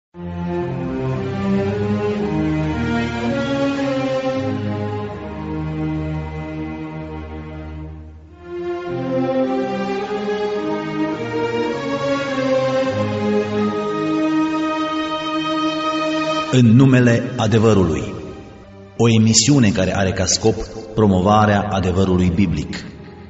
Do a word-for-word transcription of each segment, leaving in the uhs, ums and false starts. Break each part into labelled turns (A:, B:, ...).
A: În numele adevărului, o emisiune care are ca scop promovarea adevărului biblic.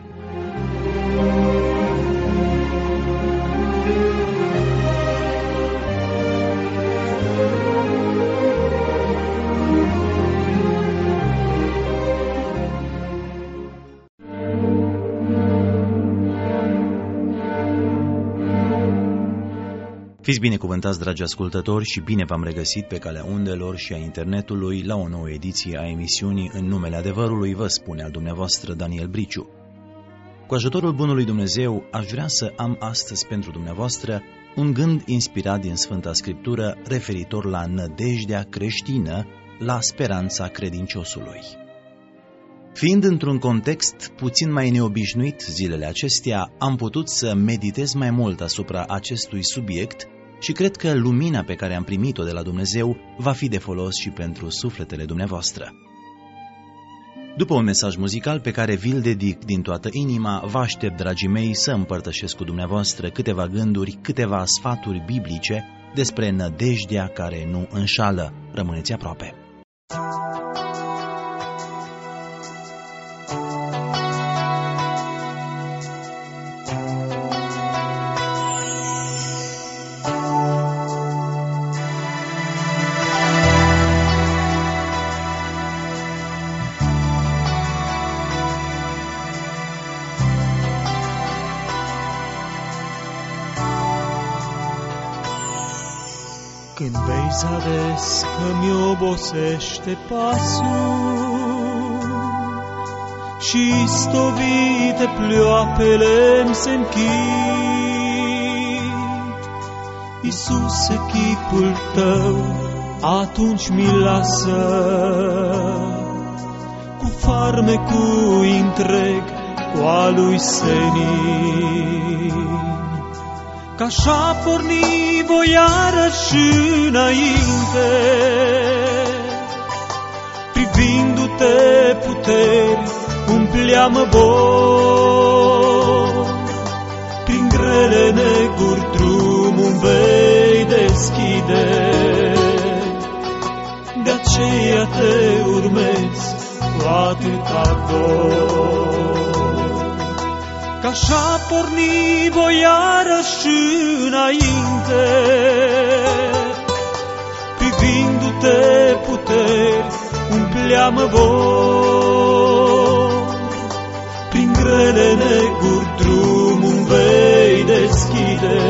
A: Fiți binecuvântați, dragi ascultători, și bine v-am regăsit pe calea undelor și a internetului la o nouă ediție a emisiunii În numele adevărului, vă spune al dumneavoastră Daniel Briciu. Cu ajutorul bunului Dumnezeu, aș vrea să am astăzi pentru dumneavoastră un gând inspirat din Sfânta Scriptură referitor la nădejdea creștină, la speranța credinciosului. Fiind într-un context puțin mai neobișnuit zilele acestea, am putut să meditez mai mult asupra acestui subiect și cred că lumina pe care am primit-o de la Dumnezeu va fi de folos și pentru sufletele dumneavoastră. După un mesaj muzical pe care vi-l dedic din toată inima, vă aștept, dragii mei, să împărtășesc cu dumneavoastră câteva gânduri, câteva sfaturi biblice despre nădejdea care nu înșală. Rămâneți aproape!
B: Când vei zăres că-mi obosește pasul și stovite pleoapele-mi se închid, Iisuse, chipul Tău atunci mi lasă, cu farmecul întreg cu a lui senin. Că-așa porni voi iarăși înainte, privindu-te puteri umpleam bor. Prin grele neguri drumul vei deschide, de aceea te urmezi cu atâta dor. Că-așa porni voi iarăși înainte, privindu-te puteri umpleam vor. Prin grele neguri drumul vei deschide,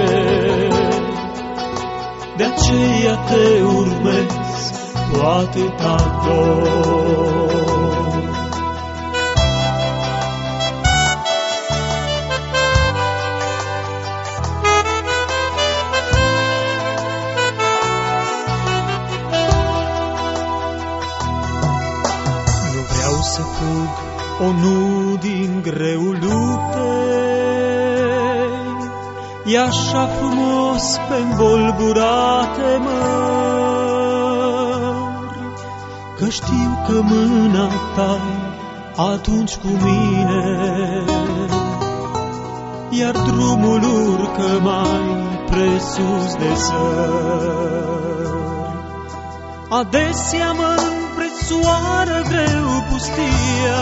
B: de aceea te urmezi cu atâta dor. Să fug, o, nu din greu lupte, e așa frumos pe învolburate mări, că știu că mâna ta atunci cu mine, iar drumul urcă mai presus de sări. Adesea mă împrețoară greu pustia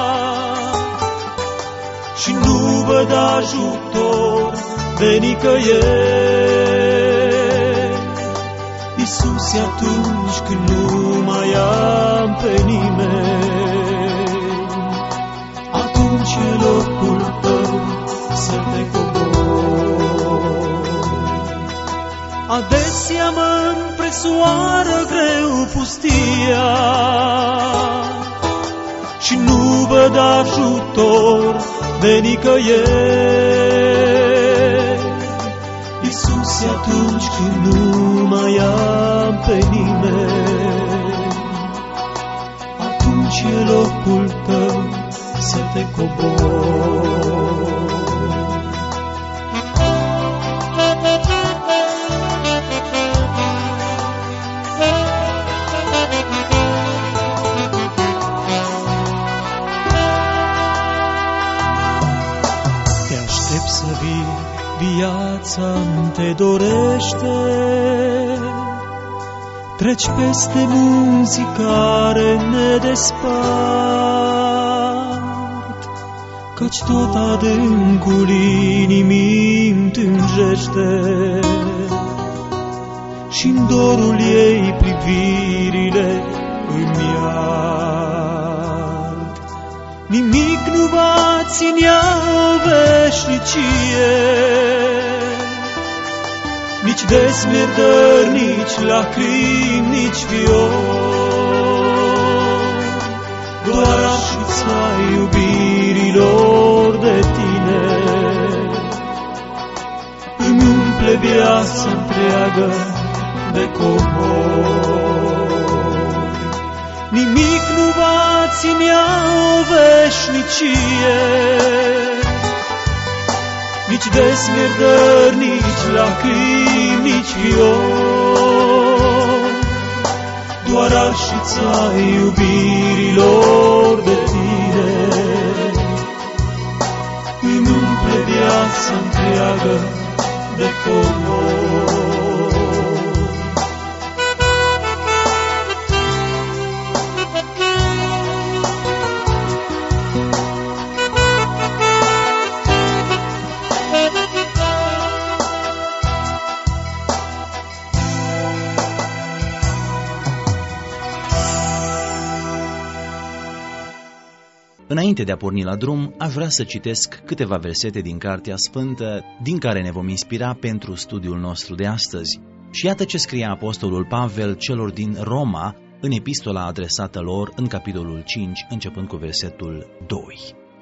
B: și nu văd ajutor de nicăieri. Iisuse, atunci când nu mai am pe nimeni, atunci e locul Tău să te cobor. Adesea mă împrețoară greu pustia și nu văd ajutor de nicăieri. Iisuse, atunci când nu mai am pe nimeni, atunci e locul Tău să te cobor. viața te dorește. Treci peste munții care ne despart, căci tot adâncul inimii întânjește, și-n dorul ei privirile îmi ard. Nimic nu va ținea o veșnicie, nici desmierdări, nici lacrimi, nici viol. Doar așița iubirilor de tine îmi umple viața întreagă de comori. Nimic nu va ținea o veșnicie, nici desmierdări, nici lacrimi, nici viol. Doar arșița iubirilor de tine îmi umple viața întreagă de comori.
A: Înainte de a porni la drum, aș vrea să citesc câteva versete din Cartea Sfântă, din care ne vom inspira pentru studiul nostru de astăzi. Și iată ce scria apostolul Pavel celor din Roma în epistola adresată lor în capitolul cinci, începând cu versetul doi.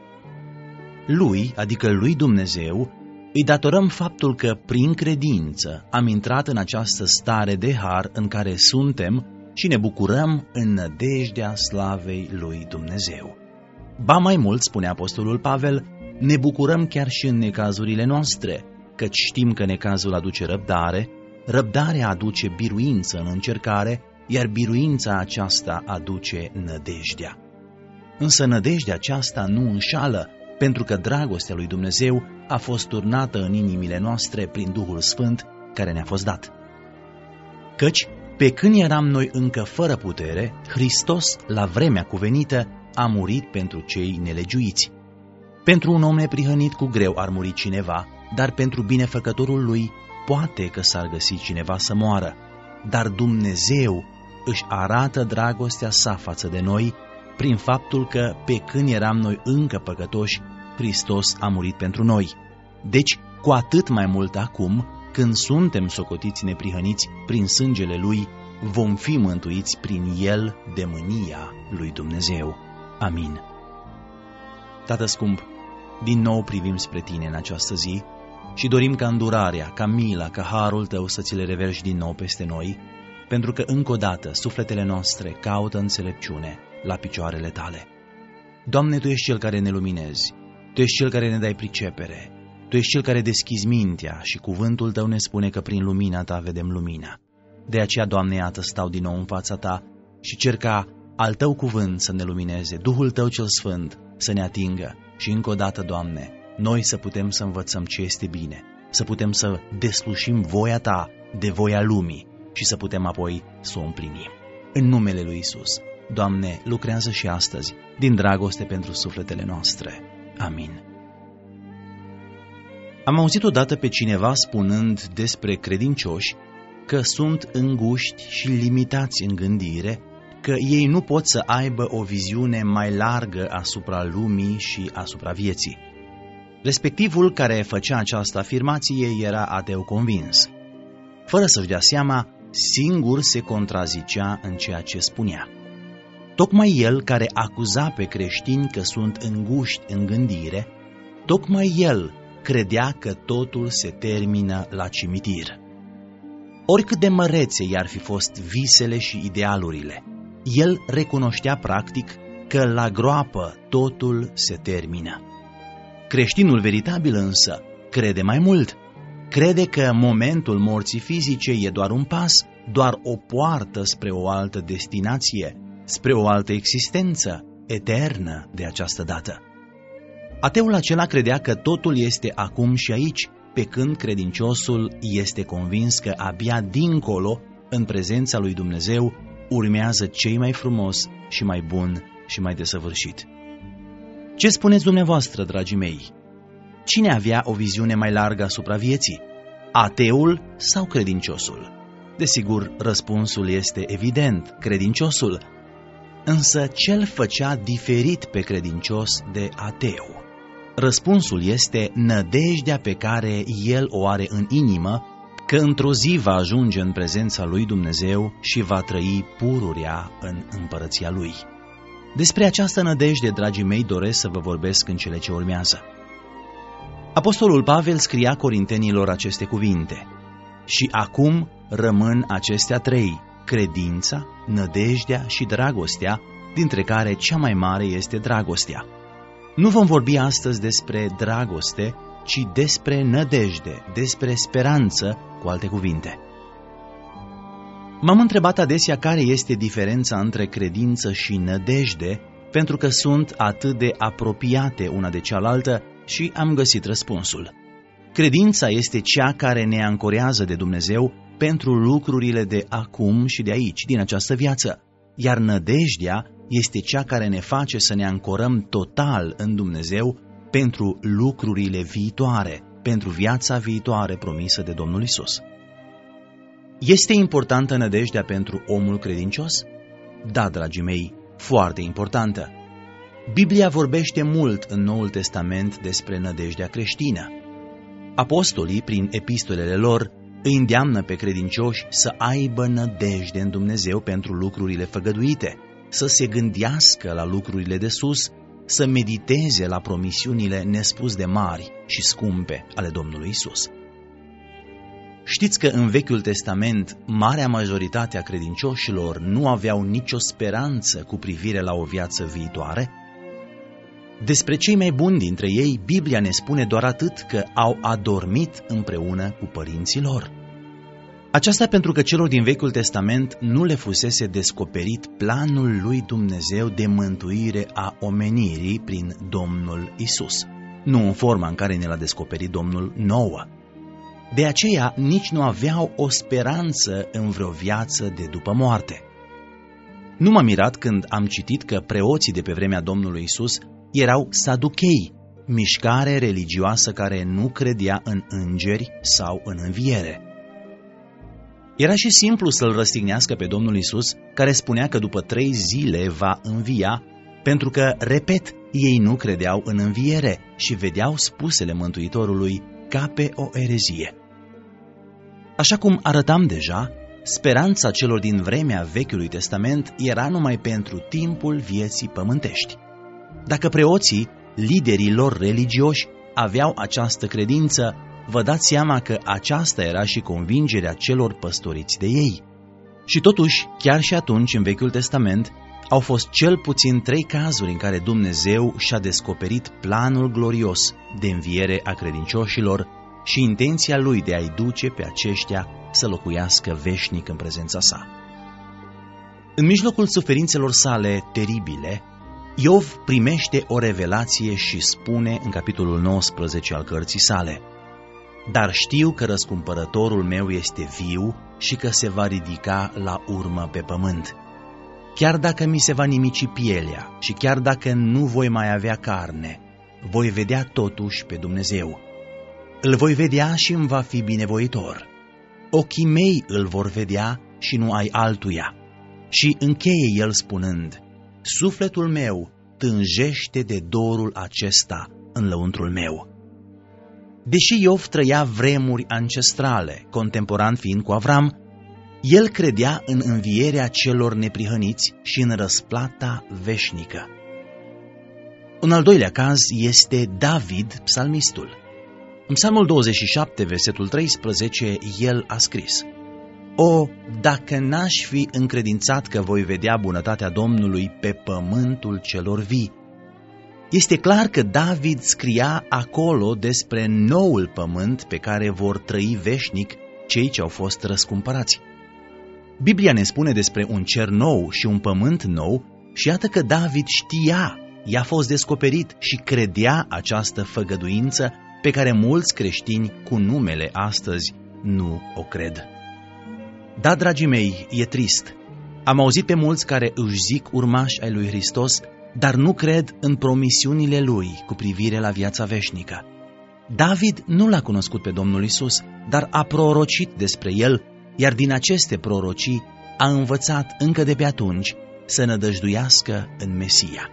A: Lui, adică lui Dumnezeu, îi datorăm faptul că prin credință am intrat în această stare de har în care suntem și ne bucurăm în nădejdea slavei lui Dumnezeu. Ba mai mult, spune apostolul Pavel, ne bucurăm chiar și în necazurile noastre, căci știm că necazul aduce răbdare, răbdarea aduce biruință în încercare, iar biruința aceasta aduce nădejdea. Însă nădejdea aceasta nu înșală, pentru că dragostea lui Dumnezeu a fost turnată în inimile noastre prin Duhul Sfânt care ne-a fost dat. Căci, pe când eram noi încă fără putere, Hristos, la vremea cuvenită, a murit pentru cei nelegiuiți. Pentru un om neprihănit cu greu ar muri cineva, dar pentru binefăcătorul lui poate că s-ar găsi cineva să moară. Dar Dumnezeu își arată dragostea sa față de noi prin faptul că, pe când eram noi încă păcătoși, Hristos a murit pentru noi. Deci, cu atât mai mult acum, când suntem socotiți neprihăniți prin sângele Lui, vom fi mântuiți prin El de mânia lui Dumnezeu. Amin. Tată scump, din nou privim spre Tine în această zi și dorim ca îndurarea, ca mila, ca harul Tău să Ți le reverși din nou peste noi, pentru că încă o dată sufletele noastre caută înțelepciune la picioarele Tale. Doamne, Tu ești Cel care ne luminezi, Tu ești Cel care ne dai pricepere, Tu ești Cel care deschizi mintea și cuvântul Tău ne spune că prin lumina Ta vedem lumina. De aceea, Doamne, iată, stau din nou în fața Ta și cer ca al Tău cuvânt să ne lumineze, Duhul Tău cel Sfânt să ne atingă și încă o dată, Doamne, noi să putem să învățăm ce este bine, să putem să deslușim voia Ta de voia lumii și să putem apoi să o împlinim. În numele Lui Isus, Doamne, lucrează și astăzi, din dragoste pentru sufletele noastre. Amin. Am auzit odată pe cineva spunând despre credincioși că sunt înguști și limitați în gândire, că ei nu pot să aibă o viziune mai largă asupra lumii și asupra vieții. Respectivul care făcea această afirmație era ateu convins. Fără să-și dea seama, singur se contrazicea în ceea ce spunea. Tocmai el care acuza pe creștini că sunt înguști în gândire, tocmai el credea că totul se termină la cimitir. Oricât de mărețe i-ar fi fost visele și idealurile, el recunoștea practic că la groapă totul se termină. Creștinul veritabil însă crede mai mult. Crede că momentul morții fizice e doar un pas, doar o poartă spre o altă destinație, spre o altă existență eternă de această dată. Ateul acela credea că totul este acum și aici, pe când credinciosul este convins că abia dincolo, în prezența lui Dumnezeu, urmează cei mai frumos și mai bun și mai desăvârșit. Ce spuneți dumneavoastră, dragii mei? Cine avea o viziune mai largă asupra vieții? Ateul sau credinciosul? Desigur, răspunsul este evident, credinciosul. Însă ce-l făcea diferit pe credincios de ateu? Răspunsul este nădejdea pe care el o are în inimă, că într-o zi va ajunge în prezența lui Dumnezeu și va trăi pururea în împărăția lui. Despre această nădejde, dragii mei, doresc să vă vorbesc în cele ce urmează. Apostolul Pavel scria corintenilor aceste cuvinte: și acum rămân acestea trei, credința, nădejdea și dragostea, dintre care cea mai mare este dragostea. Nu vom vorbi astăzi despre dragoste, ci despre nădejde, despre speranță, cu alte cuvinte. M-am întrebat adesea care este diferența între credință și nădejde, pentru că sunt atât de apropiate una de cealaltă, și am găsit răspunsul. Credința este cea care ne ancorează de Dumnezeu pentru lucrurile de acum și de aici, din această viață, iar nădejdea este cea care ne face să ne ancorăm total în Dumnezeu pentru lucrurile viitoare, pentru viața viitoare promisă de Domnul Isus. Este importantă nădejdea pentru omul credincios? Da, dragii mei, foarte importantă. Biblia vorbește mult în Noul Testament despre nădejdea creștină. Apostolii, prin epistolele lor, îi îndeamnă pe credincioși să aibă nădejde în Dumnezeu pentru lucrurile făgăduite, să se gândească la lucrurile de sus, să mediteze la promisiunile nespus de mari și scumpe ale Domnului Isus. Știți că în Vechiul Testament, marea majoritate a credincioșilor nu aveau nicio speranță cu privire la o viață viitoare? Despre cei mai buni dintre ei, Biblia ne spune doar atât, că au adormit împreună cu părinții lor. Aceasta pentru că celor din Vechiul Testament nu le fusese descoperit planul lui Dumnezeu de mântuire a omenirii prin Domnul Isus, nu în forma în care ne l-a descoperit Domnul nouă. De aceea nici nu aveau o speranță în vreo viață de după moarte. Nu m-am mirat când am citit că preoții de pe vremea Domnului Isus erau saduchei, mișcare religioasă care nu credea în îngeri sau în înviere. Era și simplu să-l răstignească pe Domnul Isus, care spunea că după trei zile va învia, pentru că, repet, ei nu credeau în înviere și vedeau spusele Mântuitorului ca pe o erezie. Așa cum arătam deja, speranța celor din vremea Vechiului Testament era numai pentru timpul vieții pământești. Dacă preoții, liderii lor religioși, aveau această credință, vă dați seama că aceasta era și convingerea celor păstoriți de ei. Și totuși, chiar și atunci, în Vechiul Testament, au fost cel puțin trei cazuri în care Dumnezeu și-a descoperit planul glorios de înviere a credincioșilor și intenția lui de a-i duce pe aceștia să locuiască veșnic în prezența sa. În mijlocul suferințelor sale teribile, Iov primește o revelație și spune în capitolul nouăsprezece al cărții sale: dar știu că răscumpărătorul meu este viu și că se va ridica la urmă pe pământ. Chiar dacă mi se va nimici pielea și chiar dacă nu voi mai avea carne, voi vedea totuși pe Dumnezeu. Îl voi vedea și îmi va fi binevoitor. Ochii mei îl vor vedea și nu ai altuia. Și încheie el spunând: sufletul meu tânjește de dorul acesta în lăuntrul meu. Deși Iov trăia vremuri ancestrale, contemporan fiind cu Avram, el credea în învierea celor neprihăniți și în răsplata veșnică. Un al doilea caz este David, psalmistul. În Psalmul douăzeci și șapte, versetul treisprezece, el a scris: o, dacă n-aș fi încredințat că voi vedea bunătatea Domnului pe pământul celor vii. Este clar că David scria acolo despre noul pământ pe care vor trăi veșnic cei ce au fost răscumpărați. Biblia ne spune despre un cer nou și un pământ nou și iată că David știa, i-a fost descoperit și credea această făgăduință pe care mulți creștini cu numele astăzi nu o cred. Da, dragii mei, e trist. Am auzit pe mulți care își zic urmași ai lui Hristos, dar nu cred în promisiunile lui cu privire la viața veșnică. David nu l-a cunoscut pe Domnul Iisus, dar a prorocit despre el, iar din aceste prorocii a învățat încă de pe atunci să nădăjduiască în Mesia.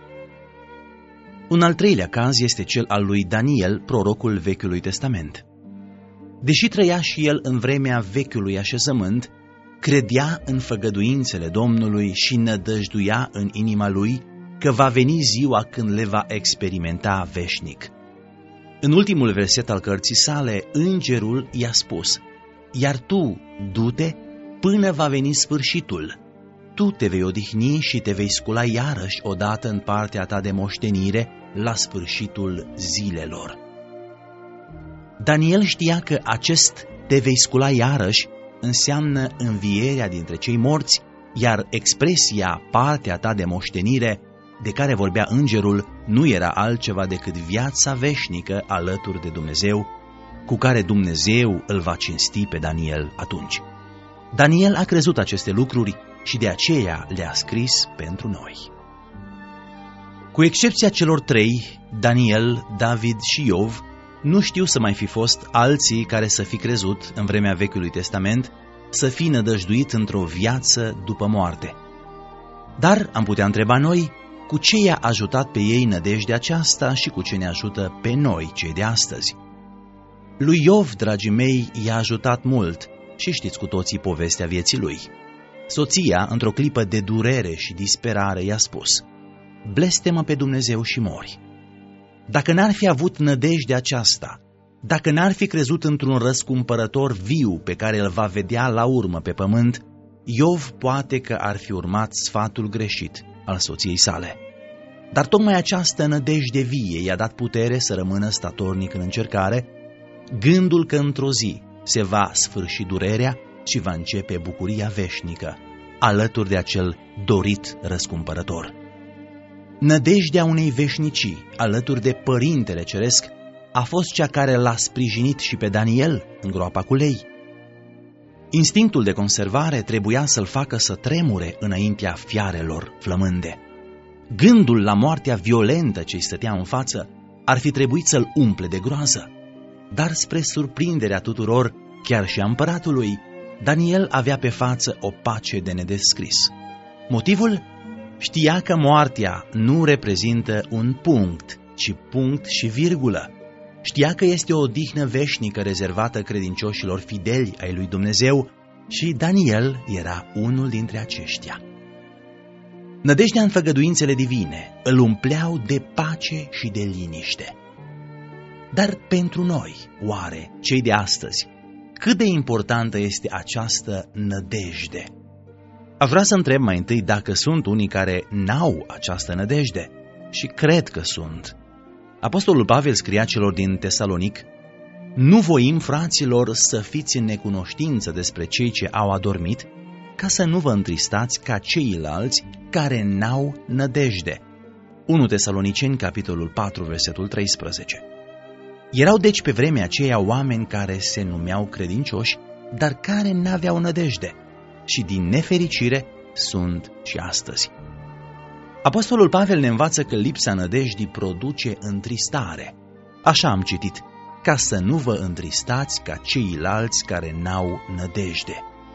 A: Un al treilea caz este cel al lui Daniel, prorocul Vechiului Testament. Deși trăia și el în vremea vechiului așezământ, credea în făgăduințele Domnului și nădăjduia în inima lui că va veni ziua când le va experimenta veșnic. În ultimul verset al cărții sale, îngerul i-a spus: iar tu, du-te, până va veni sfârșitul. Tu te vei odihni și te vei scula iarăși odată în partea ta de moștenire la sfârșitul zilelor. Daniel știa că acest te vei scula iarăși înseamnă învierea dintre cei morți, iar expresia partea ta de moștenire de care vorbea îngerul nu era altceva decât viața veșnică alături de Dumnezeu, cu care Dumnezeu îl va cinsti pe Daniel atunci. Daniel a crezut aceste lucruri și de aceea le-a scris pentru noi. Cu excepția celor trei, Daniel, David și Iov, nu știu să mai fi fost alții care să fi crezut în vremea Vechiului Testament, să fi nădăjduit într-o viață după moarte. Dar am putea întreba noi, cu ce i-a ajutat pe ei nădejdea aceasta și cu ce ne ajută pe noi, cei de astăzi? Lui Iov, dragii mei, i-a ajutat mult și știți cu toții povestea vieții lui. Soția, într-o clipă de durere și disperare, i-a spus: blestemă pe Dumnezeu și mori. Dacă n-ar fi avut nădejdea aceasta, dacă n-ar fi crezut într-un răscumpărător viu pe care îl va vedea la urmă pe pământ, Iov poate că ar fi urmat sfatul greșit al soției sale. Dar tocmai această nădejde vie i-a dat putere să rămână statornic în încercare, gândul că într-o zi se va sfârși durerea și va începe bucuria veșnică, alături de acel dorit răscumpărător. Nădejdea unei veșnicii, alături de Părintele Ceresc, a fost cea care l-a sprijinit și pe Daniel în groapa cu lei. Instinctul de conservare trebuia să-l facă să tremure înaintea fiarelor flămânde. Gândul la moartea violentă ce-i stătea în față ar fi trebuit să-l umple de groază. Dar spre surprinderea tuturor, chiar și a împăratului, Daniel avea pe față o pace de nedescris. Motivul? Știa că moartea nu reprezintă un punct, ci punct și virgulă. Știa că este o odihnă veșnică rezervată credincioșilor fideli ai lui Dumnezeu și Daniel era unul dintre aceștia. Nădejdea în făgăduințele divine îl umpleau de pace și de liniște. Dar pentru noi, oare, cei de astăzi, cât de importantă este această nădejde? Aș vrea să întreb mai întâi dacă sunt unii care n-au această nădejde și cred că sunt. Apostolul Pavel scria celor din Tesalonic: nu voim, fraților, să fiți în necunoștință despre cei ce au adormit, ca să nu vă întristați ca ceilalți care n-au nădejde. unu Tesaloniceni, capitolul patru, versetul treisprezece. Erau deci pe vremea aceea oameni care se numeau credincioși, dar care n-aveau nădejde și din nefericire sunt și astăzi. Apostolul Pavel ne învață că lipsa nădejdii produce întristare. Așa am citit: ca să nu vă întristați ca ceilalți care n-au nădejde.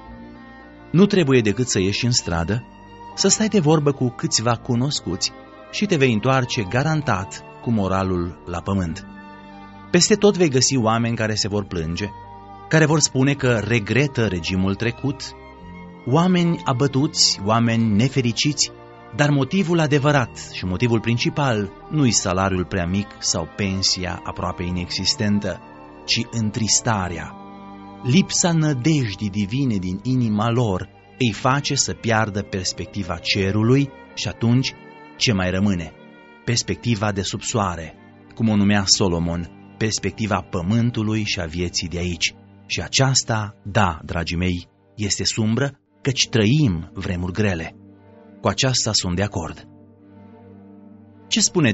A: Nu trebuie decât să ieși în stradă, să stai de vorbă cu câțiva cunoscuți și te vei întoarce garantat cu moralul la pământ. Peste tot vei găsi oameni care se vor plânge, care vor spune că regretă regimul trecut, oameni abătuți, oameni nefericiți, dar motivul adevărat și motivul principal nu-i salariul prea mic sau pensia aproape inexistentă, ci întristarea. Lipsa nădejdii divine din inima lor îi face să piardă perspectiva cerului și atunci ce mai rămâne? Perspectiva de sub soare, cum o numea Solomon, perspectiva pământului și a vieții de aici. Și aceasta, da, dragii mei, este sumbră, căci trăim vremuri grele. Cu aceasta sunt de acord. Ce spuneți?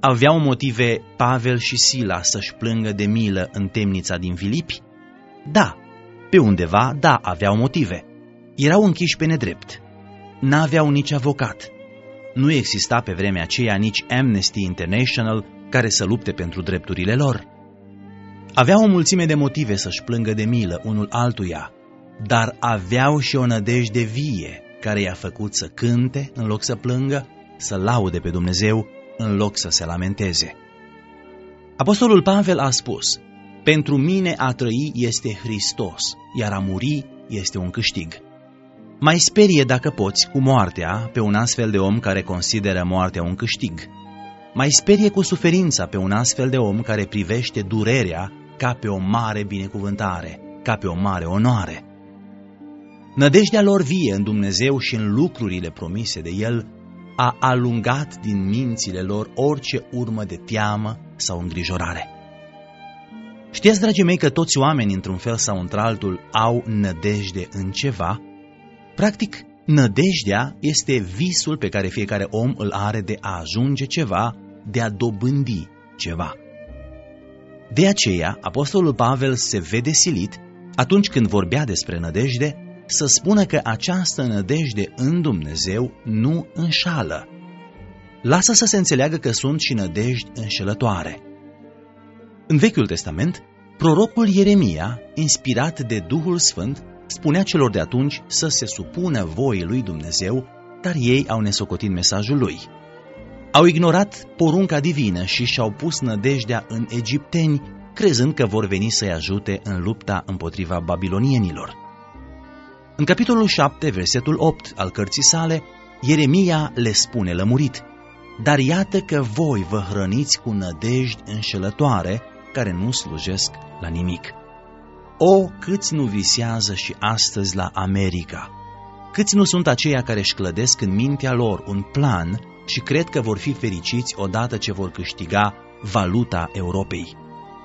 A: Aveau motive Pavel și Sila să-și plângă de milă în temnița din Filipi? Da, pe undeva, da, aveau motive. Erau închiși pe nedrept. N-aveau nici avocat. Nu exista pe vremea aceea nici Amnesty International care să lupte pentru drepturile lor. Aveau o mulțime de motive să-și plângă de milă unul altuia, dar aveau și o nădejde vie care i-a făcut să cânte în loc să plângă, să laude pe Dumnezeu în loc să se lamenteze. Apostolul Pavel a spus: pentru mine a trăi este Hristos, iar a muri este un câștig. Mai sperie, dacă poți, cu moartea pe un astfel de om care consideră moartea un câștig. Mai sperie cu suferința pe un astfel de om care privește durerea ca pe o mare binecuvântare, ca pe o mare onoare. Nădejdea lor vie în Dumnezeu și în lucrurile promise de El a alungat din mințile lor orice urmă de teamă sau îngrijorare. Știați, dragii mei, că toți oamenii, într-un fel sau într-altul, au nădejde în ceva? Practic, nădejdea este visul pe care fiecare om îl are de a ajunge ceva, de a dobândi ceva. De aceea, apostolul Pavel se vede silit, atunci când vorbea despre nădejde, să spună că această nădejde în Dumnezeu nu înșală. Lasă să se înțeleagă că sunt și nădejdi înșelătoare. În Vechiul Testament, prorocul Ieremia, inspirat de Duhul Sfânt, spunea celor de atunci să se supună voii lui Dumnezeu, dar ei au nesocotit mesajul lui. Au ignorat porunca divină și și-au pus nădejdea în egipteni, crezând că vor veni să-i ajute în lupta împotriva babilonienilor. În capitolul șapte, versetul opt al cărții sale, Ieremia le spune lămurit: dar iată că voi vă hrăniți cu nădejdi înșelătoare care nu slujesc la nimic. O, câți nu visează și astăzi la America! Câți nu sunt aceia care își clădesc în mintea lor un plan și cred că vor fi fericiți odată ce vor câștiga valuta Europei.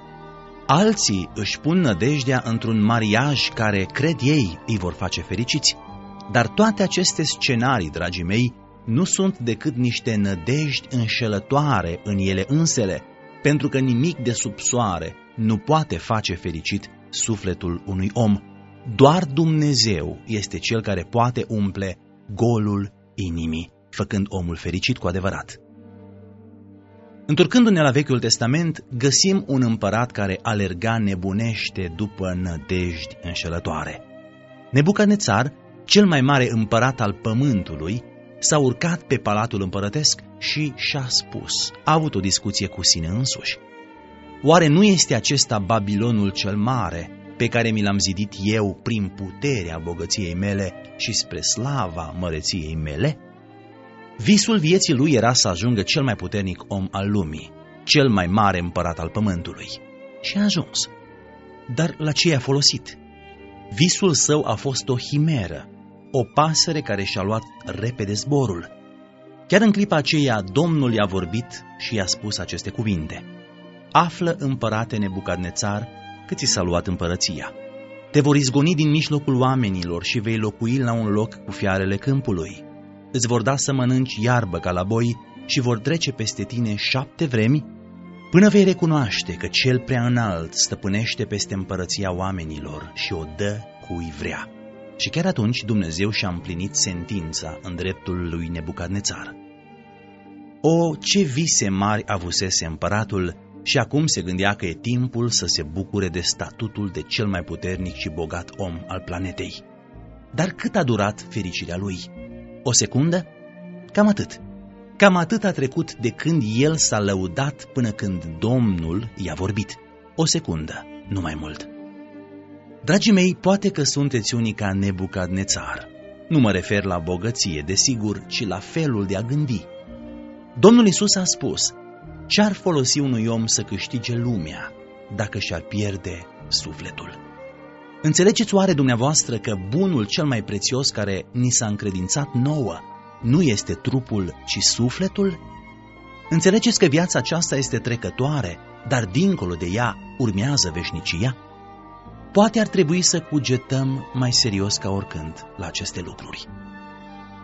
A: Alții își pun nădejdea într-un mariaj care, cred ei, îi vor face fericiți. Dar toate aceste scenarii, dragii mei, nu sunt decât niște nădejdi înșelătoare în ele însele, pentru că nimic de sub soare nu poate face fericit sufletul unui om. Doar Dumnezeu este Cel care poate umple golul inimii, făcând omul fericit cu adevărat. Întorcându-ne la Vechiul Testament, găsim un împărat care alerga nebunește după nădejdi înșelătoare. Nebucadnețar, cel mai mare împărat al pământului, s-a urcat pe palatul împărătesc și și-a spus, a avut o discuție cu sine însuși: oare nu este acesta Babilonul cel mare, pe care mi l-am zidit eu prin puterea bogăției mele și spre slava măreției mele? Visul vieții lui era să ajungă cel mai puternic om al lumii, cel mai mare împărat al pământului. Și a ajuns. Dar la ce i-a folosit? Visul său a fost o himeră, o pasăre care și-a luat repede zborul. Chiar în clipa aceea, Domnul i-a vorbit și i-a spus aceste cuvinte: află, împărate Nebucadnețar, că ți s-a luat împărăția. Te vor izgoni din mijlocul oamenilor și vei locui la un loc cu fiarele câmpului. Îți vor da să mănânci iarbă ca la boi și vor trece peste tine șapte vremi, până vei recunoaște că Cel prea înalt stăpânește peste împărăția oamenilor și o dă cui vrea. Și chiar atunci Dumnezeu și-a împlinit sentința în dreptul lui Nebucadnețar. O, ce vise mari avusese împăratul și acum se gândea că e timpul să se bucure de statutul de cel mai puternic și bogat om al planetei. Dar cât a durat fericirea lui? O secundă? Cam atât. Cam atât a trecut de când el s-a lăudat până când Domnul i-a vorbit. O secundă, nu mai mult. Dragii mei, poate că sunteți unii ca Nebucadnețar. Nu mă refer la bogăție, desigur, ci la felul de a gândi. Domnul Iisus a spus: ce-ar folosi unui om să câștige lumea dacă și-ar pierde sufletul? Înțelegeți oare dumneavoastră că bunul cel mai prețios care ni s-a încredințat nouă nu este trupul, ci sufletul? Înțelegeți că viața aceasta este trecătoare, dar dincolo de ea urmează veșnicia? Poate ar trebui să cugetăm mai serios ca oricând la aceste lucruri.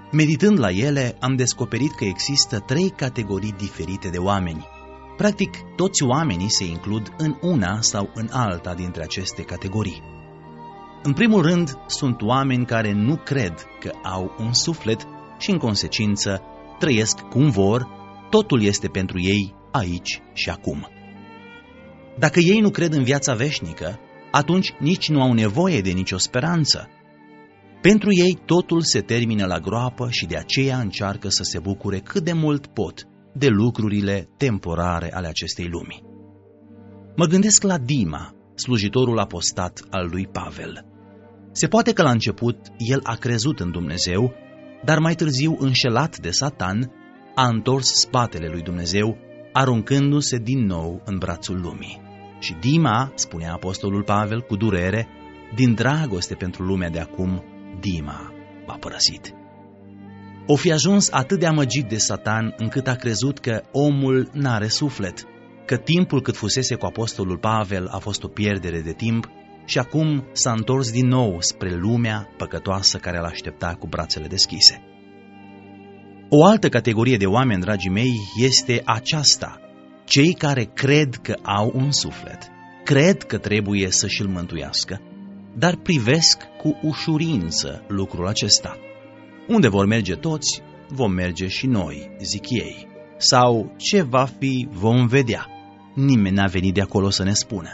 A: Meditând la ele, am descoperit că există trei categorii diferite de oameni. Practic, toți oamenii se includ în una sau în alta dintre aceste categorii. În primul rând, sunt oameni care nu cred că au un suflet și, în consecință, trăiesc cum vor, totul este pentru ei aici și acum. Dacă ei nu cred în viața veșnică, atunci nici nu au nevoie de nicio speranță. Pentru ei totul se termină la groapă și de aceea încearcă să se bucure cât de mult pot de lucrurile temporare ale acestei lumi. Mă gândesc la Dima, slujitorul apostat al lui Pavel. Se poate că la început el a crezut în Dumnezeu, dar mai târziu, înșelat de Satan, a întors spatele lui Dumnezeu, aruncându-se din nou în brațul lumii. Și Dima, spunea apostolul Pavel cu durere, din dragoste pentru lumea de acum, Dima m-a părăsit. O fi ajuns atât de amăgit de Satan încât a crezut că omul n-are suflet, că timpul cât fusese cu apostolul Pavel a fost o pierdere de timp și acum s-a întors din nou spre lumea păcătoasă care îl aștepta cu brațele deschise. O altă categorie de oameni, dragii mei, este aceasta, cei care cred că au un suflet, cred că trebuie să-și îl mântuiască, dar privesc cu ușurință lucrul acesta. Unde vor merge toți, vom merge și noi, zic ei. Sau ce va fi, vom vedea. Nimeni n-a venit de acolo să ne spună.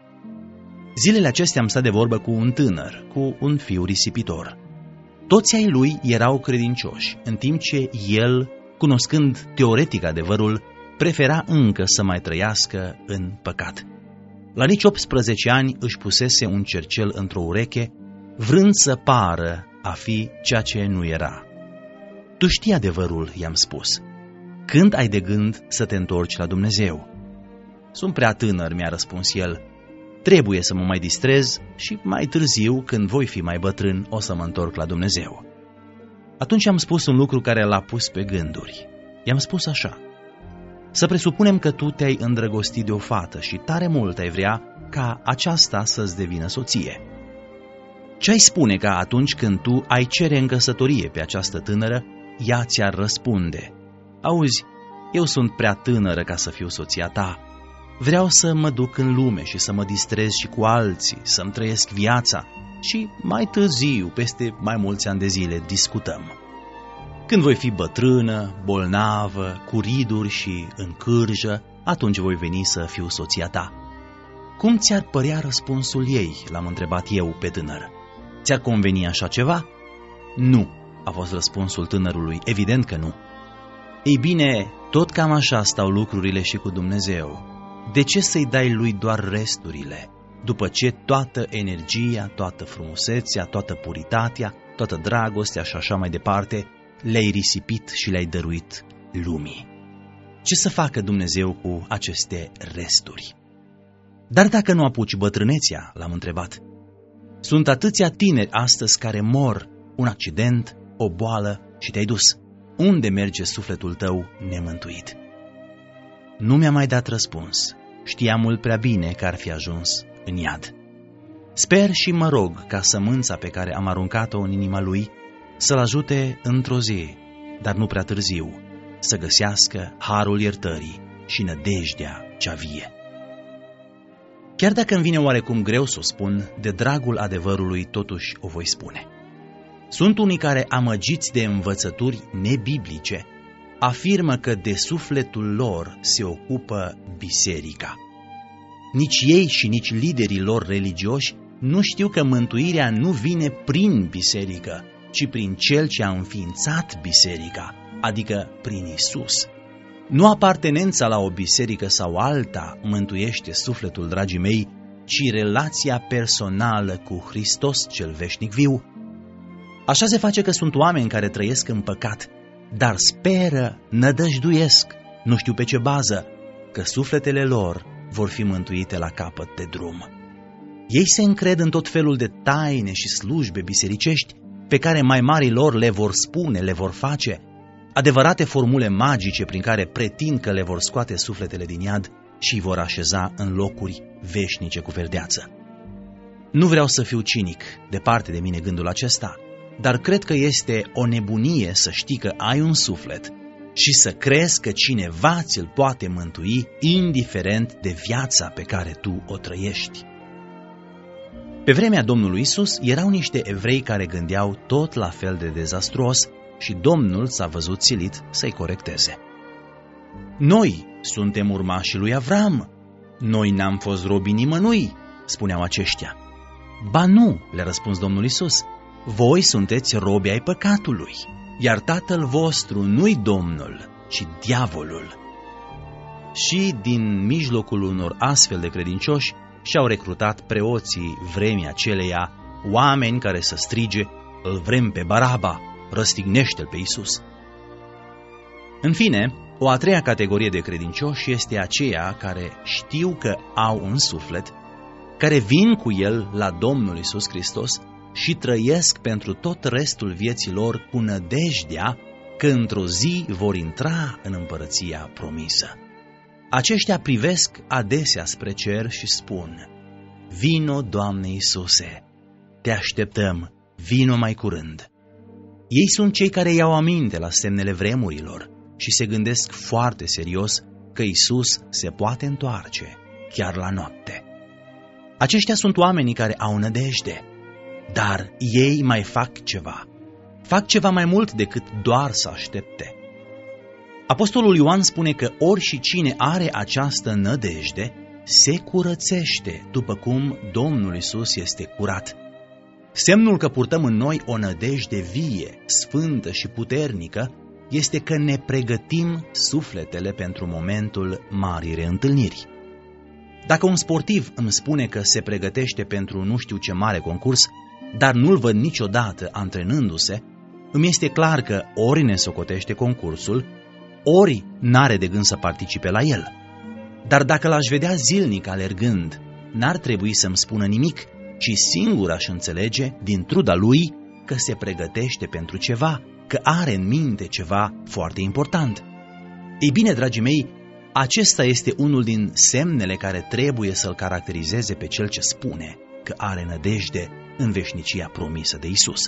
A: Zilele acestea am stat de vorbă cu un tânăr, cu un fiu risipitor. Toți ai lui erau credincioși, în timp ce el, cunoscând teoretic adevărul, prefera încă să mai trăiască în păcat. La nici optsprezece ani își pusese un cercel într-o ureche, vrând să pară a fi ceea ce nu era. Tu știi adevărul, i-am spus. Când ai de gând să te întorci la Dumnezeu? Sunt prea tânăr, mi-a răspuns el. Trebuie să mă mai distrez și mai târziu, când voi fi mai bătrân, o să mă întorc la Dumnezeu. Atunci am spus un lucru care l-a pus pe gânduri. I-am spus așa. Să presupunem că tu te-ai îndrăgostit de o fată și tare mult ai vrea ca aceasta să-ți devină soție. Ce ai spune că atunci când tu ai cere în căsătorie pe această tânără, ea ți-ar răspunde: auzi, eu sunt prea tânără ca să fiu soția ta. Vreau să mă duc în lume și să mă distrez și cu alții, să-mi trăiesc viața și mai târziu, peste mai mulți ani de zile, discutăm. Când voi fi bătrână, bolnavă, cu riduri și în cârjă, atunci voi veni să fiu soția ta. Cum ți-ar părea răspunsul ei? L-am întrebat eu pe tânăr. Ți-ar conveni așa ceva? Nu, a fost răspunsul tânărului, evident că nu. Ei bine, tot cam așa stau lucrurile și cu Dumnezeu. De ce să-i dai lui doar resturile, după ce toată energia, toată frumusețea, toată puritatea, toată dragostea și așa mai departe le-ai risipit și le-ai dăruit lumii? Ce să facă Dumnezeu cu aceste resturi? Dar dacă nu apuci bătrânețea, l-am întrebat. Sunt atâția tineri astăzi care mor, un accident, o boală și te-ai dus. Unde merge sufletul tău nemântuit? Nu mi-a mai dat răspuns. Știam mult prea bine că ar fi ajuns în iad. Sper și mă rog ca sămânța pe care am aruncat-o în inima lui să-l ajute într-o zi, dar nu prea târziu, să găsească harul iertării și nădejdea cea vie. Chiar dacă îmi vine oarecum greu să o spun, de dragul adevărului totuși o voi spune. Sunt unii care, amăgiți de învățături nebiblice, afirmă că de sufletul lor se ocupă biserica. Nici ei și nici liderii lor religioși nu știu că mântuirea nu vine prin biserică, ci prin Cel ce a înființat biserica, adică prin Isus. Nu apartenența la o biserică sau alta mântuiește sufletul, dragii mei, ci relația personală cu Hristos cel veșnic viu. Așa se face că sunt oameni care trăiesc în păcat, dar speră, nădăjduiesc, nu știu pe ce bază, că sufletele lor vor fi mântuite la capăt de drum. Ei se încred în tot felul de taine și slujbe bisericești pe care mai marii lor le vor spune, le vor face, adevărate formule magice prin care pretind că le vor scoate sufletele din iad și îi vor așeza în locuri veșnice cu verdeață. Nu vreau să fiu cinic, departe de mine gândul acesta, dar cred că este o nebunie să știi că ai un suflet și să crezi că cineva ți-l poate mântui indiferent de viața pe care tu o trăiești. Pe vremea Domnului Isus erau niște evrei care gândeau tot la fel de dezastruos și Domnul s-a văzut silit să-i corecteze. Noi suntem urmașii lui Avram, noi n-am fost robii nimănui, spuneau aceștia. Ba nu, le-a răspuns Domnul Isus, voi sunteți robi ai păcatului, iar tatăl vostru nu-i Domnul, ci diavolul. Și din mijlocul unor astfel de credincioși și-au recrutat preoții vremii aceleia oameni care să strige, îl vrem pe Baraba, răstignește-l pe Isus. În fine, o a treia categorie de credincioși este aceea care știu că au un suflet, care vin cu el la Domnul Isus Hristos și trăiesc pentru tot restul vieții lor cu nădejdea că într-o zi vor intra în împărăția promisă. Aceștia privesc adesea spre cer și spun, vino, Doamne Iisuse, te așteptăm, vino mai curând. Ei sunt cei care iau aminte la semnele vremurilor și se gândesc foarte serios că Iisus se poate întoarce chiar la noapte. Aceștia sunt oamenii care au nădejde, dar ei mai fac ceva. Fac ceva mai mult decât doar să aștepte. Apostolul Ioan spune că oricine are această nădejde se curățește, după cum Domnul Iisus este curat. Semnul că purtăm în noi o nădejde vie, sfântă și puternică este că ne pregătim sufletele pentru momentul marii reîntâlniri. Dacă un sportiv îmi spune că se pregătește pentru nu știu ce mare concurs, dar nu-l văd niciodată antrenându-se, îmi este clar că ori ne socotește concursul, ori n-are de gând să participe la el. Dar dacă l-aș vedea zilnic alergând, n-ar trebui să-mi spună nimic, ci singur aș înțelege din truda lui că se pregătește pentru ceva, că are în minte ceva foarte important. Ei bine, dragii mei, acesta este unul din semnele care trebuie să-l caracterizeze pe cel ce spune că are nădejde în veșnicia promisă de Isus.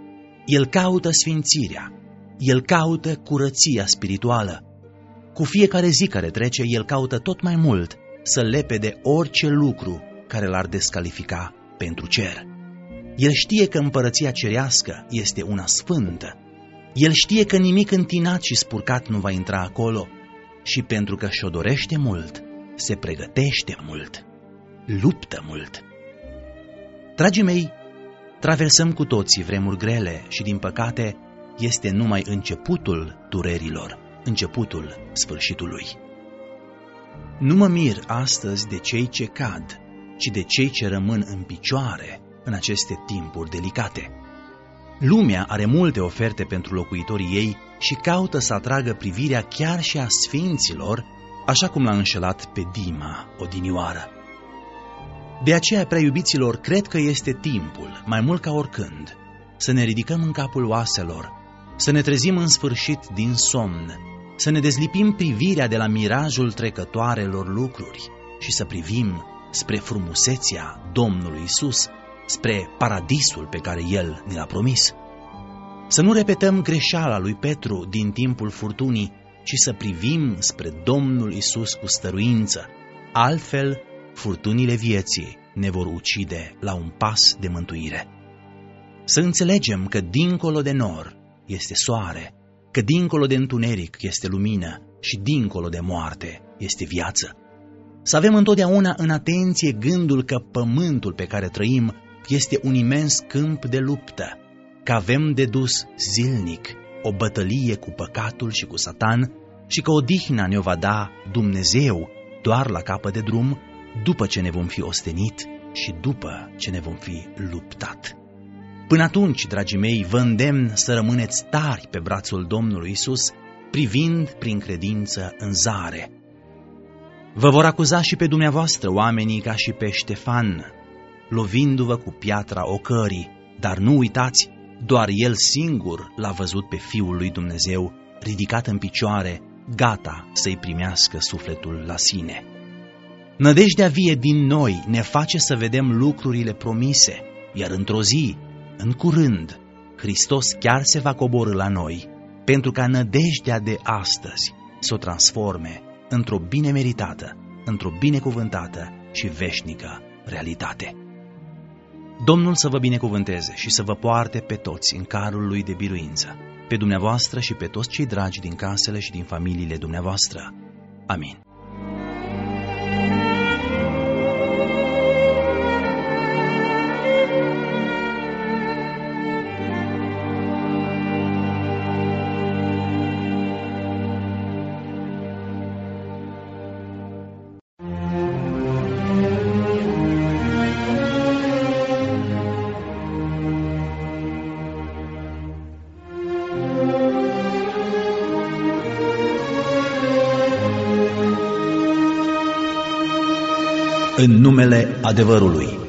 A: El caută sfințirea, el caută curăția spirituală. Cu fiecare zi care trece, el caută tot mai mult să lepe de orice lucru care l-ar descalifica pentru cer. El știe că împărăția cerească este una sfântă. El știe că nimic întinat și spurcat nu va intra acolo și pentru că și-o dorește mult, se pregătește mult, luptă mult. Dragii mei, traversăm cu toții vremuri grele și, din păcate, este numai începutul durerilor, începutul sfârșitului. Nu mă mir astăzi de cei ce cad, ci de cei ce rămân în picioare în aceste timpuri delicate. Lumea are multe oferte pentru locuitorii ei și caută să atragă privirea chiar și a sfinților, așa cum l-a înșelat pe Dima odinioară. De aceea, prea iubiților, cred că este timpul, mai mult ca oricând, să ne ridicăm în capul oaselor, să ne trezim în sfârșit din somn, să ne dezlipim privirea de la mirajul trecătoarelor lucruri și să privim spre frumusețea Domnului Isus, spre paradisul pe care El ne l-a promis. Să nu repetăm greșeala lui Petru din timpul furtunii, ci să privim spre Domnul Isus cu stăruință, altfel furtunile vieții ne vor ucide la un pas de mântuire. Să înțelegem că dincolo de nor este soare, că dincolo de întuneric este lumină și dincolo de moarte este viață. Să avem întotdeauna în atenție gândul că pământul pe care trăim este un imens câmp de luptă, că avem de dus zilnic o bătălie cu păcatul și cu Satan și că odihna ne-o va da Dumnezeu doar la capăt de drum, după ce ne vom fi ostenit și după ce ne vom fi luptat. Până atunci, dragii mei, vă îndemn să rămâneți tari pe brațul Domnului Isus, privind prin credință în zare. Vă vor acuza și pe dumneavoastră oamenii ca și pe Ștefan, lovindu-vă cu piatra ocării, dar nu uitați, doar el singur l-a văzut pe Fiul lui Dumnezeu ridicat în picioare, gata să-i primească sufletul la sine. Nădejdea vie din noi ne face să vedem lucrurile promise, iar într-o zi, în curând, Hristos chiar se va coborî la noi, pentru ca nădejdea de astăzi să o transforme într-o bine meritată, într-o binecuvântată și veșnică realitate. Domnul să vă binecuvânteze și să vă poarte pe toți în carul lui de biruință, pe dumneavoastră și pe toți cei dragi din casele și din familiile dumneavoastră. Amin. În numele adevărului.